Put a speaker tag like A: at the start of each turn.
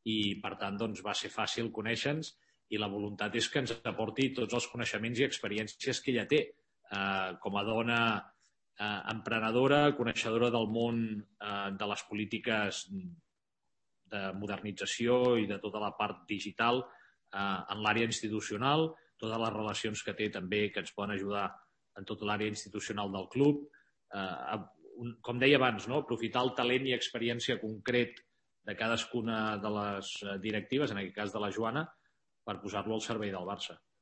A: i, per tant, doncs, va ser fàcil conèixer-nos i la voluntat és que ens aporti tots els coneixements i experiències que ella té com a dona emprenedora, coneixedora del món de les polítiques de modernització i de tota la part digital en l'àrea institucional, totes les relacions que té també que ens poden ajudar en tota l'àrea institucional del club. Com deia abans, no? Aprofitar el talent i experiència concret de cadascuna de les directives, en aquest cas de la Joana, per posar-lo al servei del Barça.